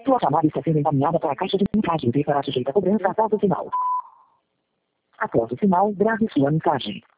Sua chamada está sendo encaminhada para a caixa de mensagens e será sujeita a cobrança após o sinal. Após o sinal, grave sua mensagem.